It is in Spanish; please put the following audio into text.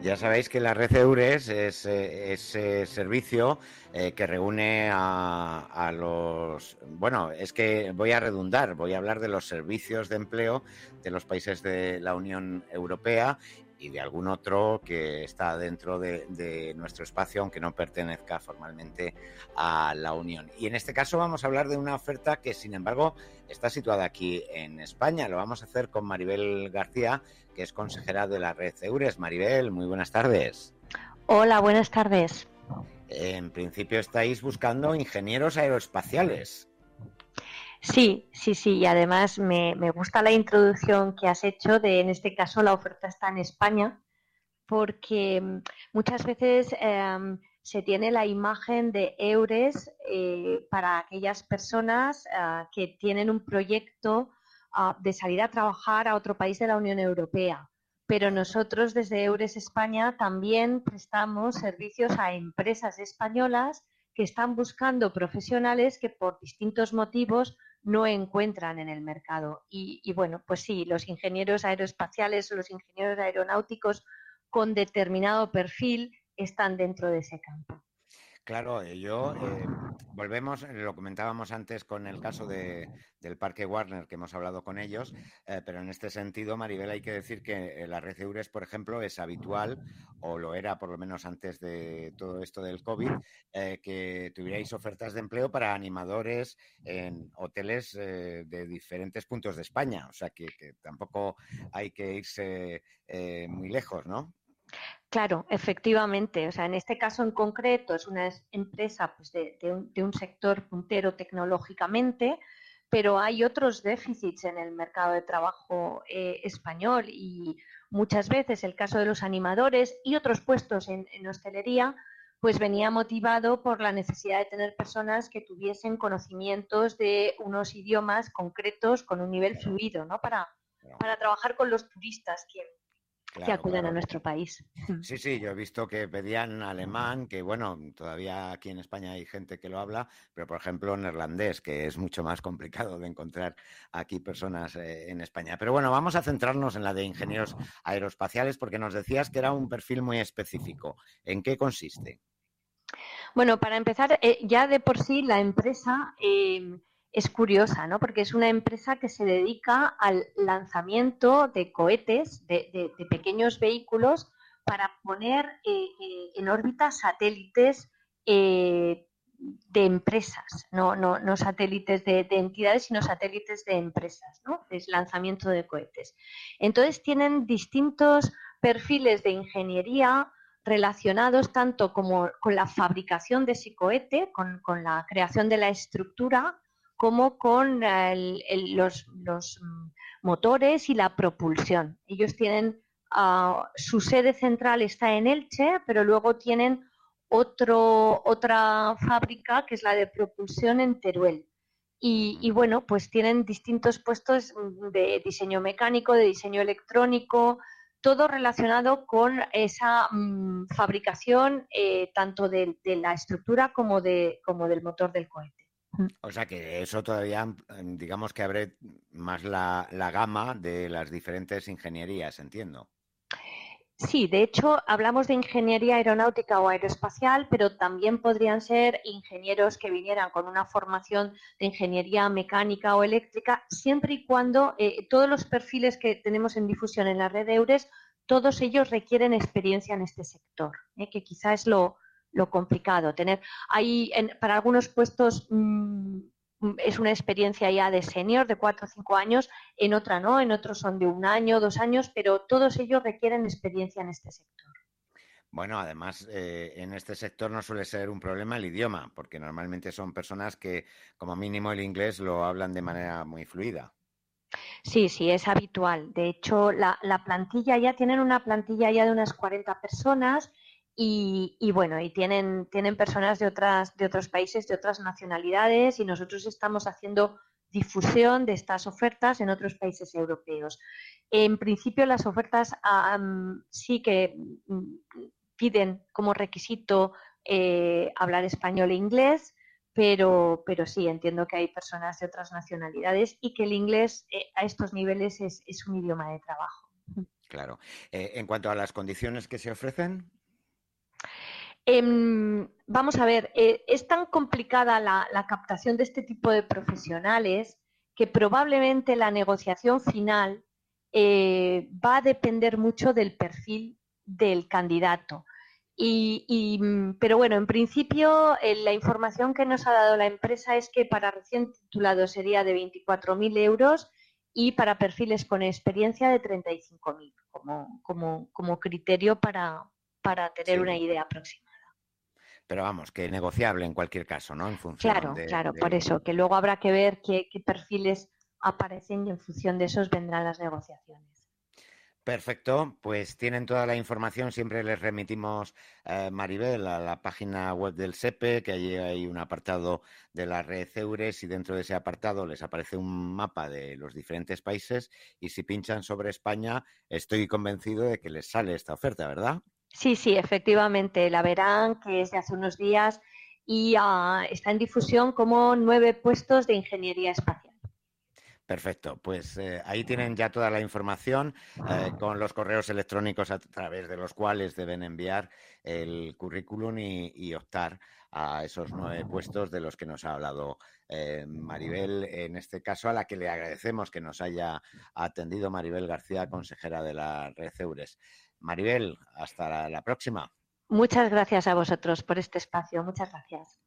Ya sabéis que la red EURES es ese servicio que reúne a los... Bueno, es que voy a redundar, voy a hablar de los servicios de empleo de los países de la Unión Europea y de algún otro que está dentro de nuestro espacio, aunque no pertenezca formalmente a la Unión. Y en este caso vamos a hablar de una oferta que, sin embargo, está situada aquí en España. Lo vamos a hacer con Maribel García, que es consejera de la red EURES. Maribel, muy buenas tardes. Hola, buenas tardes. En principio estáis buscando ingenieros aeroespaciales. Sí, y además me gusta la introducción que has hecho en este caso, la oferta está en España, porque muchas veces se tiene la imagen de EURES para aquellas personas que tienen un proyecto de salir a trabajar a otro país de la Unión Europea. Pero nosotros desde EURES España también prestamos servicios a empresas españolas que están buscando profesionales que por distintos motivos no encuentran en el mercado. Y bueno, pues sí, los ingenieros aeroespaciales o los ingenieros aeronáuticos con determinado perfil están dentro de ese campo. Claro, volvemos, lo comentábamos antes con el caso del Parque Warner, que hemos hablado con ellos, pero en este sentido, Maribel, hay que decir que la red EURES, por ejemplo, es habitual, o lo era por lo menos antes de todo esto del COVID, que tuvierais ofertas de empleo para animadores en hoteles de diferentes puntos de España, o sea que tampoco hay que irse muy lejos, ¿no? Claro, efectivamente. O sea, en este caso en concreto es una empresa pues, de un sector puntero tecnológicamente, pero hay otros déficits en el mercado de trabajo español y muchas veces el caso de los animadores y otros puestos en hostelería pues venía motivado por la necesidad de tener personas que tuviesen conocimientos de unos idiomas concretos con un nivel Claro, fluido, ¿no? claro. Para trabajar con los turistas que Claro, acuden a claro. nuestro país. Sí, sí, yo he visto que pedían alemán, que bueno, todavía aquí en España hay gente que lo habla, pero por ejemplo neerlandés, que es mucho más complicado de encontrar aquí personas en España. Pero bueno, vamos a centrarnos en la de ingenieros aeroespaciales porque nos decías que era un perfil muy específico. ¿En qué consiste? Bueno, para empezar, ya de por sí la empresa es curiosa, ¿no? Porque es una empresa que se dedica al lanzamiento de cohetes, de pequeños vehículos, para poner en órbita satélites de empresas, no satélites de entidades, sino satélites de empresas, ¿no? Es lanzamiento de cohetes. Entonces tienen distintos perfiles de ingeniería relacionados tanto como con la fabricación de ese cohete, con la creación de la estructura, como con los motores y la propulsión. Ellos tienen, su sede central está en Elche, pero luego tienen otra fábrica que es la de propulsión en Teruel. Y bueno, pues tienen distintos puestos de diseño mecánico, de diseño electrónico, todo relacionado con esa fabricación tanto de la estructura como del motor del cohete. O sea que eso todavía, digamos que abre más la gama de las diferentes ingenierías, entiendo. Sí, de hecho, hablamos de ingeniería aeronáutica o aeroespacial, pero también podrían ser ingenieros que vinieran con una formación de ingeniería mecánica o eléctrica, siempre y cuando todos los perfiles que tenemos en difusión en la red de EURES, todos ellos requieren experiencia en este sector, que quizá es lo complicado. Para algunos puestos es una experiencia ya de senior, de 4 o 5 años, en otra no, en otros son de 1 año, 2 años, pero todos ellos requieren experiencia en este sector. Bueno, además, en este sector no suele ser un problema el idioma, porque normalmente son personas que, como mínimo, el inglés lo hablan de manera muy fluida. Sí, es habitual. De hecho, la plantilla ya tienen una plantilla ya de unas 40 personas y bueno, y tienen personas de otros países, de otras nacionalidades y nosotros estamos haciendo difusión de estas ofertas en otros países europeos. En principio, las ofertas sí que piden como requisito hablar español e inglés, pero sí, entiendo que hay personas de otras nacionalidades y que el inglés a estos niveles es un idioma de trabajo. Claro. En cuanto a las condiciones que se ofrecen. Vamos a ver, es tan complicada la captación de este tipo de profesionales que probablemente la negociación final va a depender mucho del perfil del candidato. Pero bueno, en principio la información que nos ha dado la empresa es que para recién titulados sería de 24.000 euros y para perfiles con experiencia de 35.000 como criterio para tener una Sí, idea próxima. pero vamos, que negociable en cualquier caso, ¿no? En función Claro, claro, por eso, que luego habrá que ver qué perfiles aparecen y en función de esos vendrán las negociaciones. Perfecto, pues tienen toda la información. Siempre les remitimos, Maribel, a la página web del SEPE, que allí hay un apartado de la red EURES y dentro de ese apartado les aparece un mapa de los diferentes países y si pinchan sobre España, estoy convencido de que les sale esta oferta, ¿verdad? Sí, sí, efectivamente, la verán, que es de hace unos días y está en difusión como 9 puestos de ingeniería espacial. Perfecto, pues ahí tienen ya toda la información con los correos electrónicos a través de los cuales deben enviar el currículum y optar a esos 9 puestos de los que nos ha hablado Maribel, en este caso a la que le agradecemos que nos haya atendido Maribel García, consejera de la Red Eures. Maribel, hasta la próxima. Muchas gracias a vosotros por este espacio. Muchas gracias.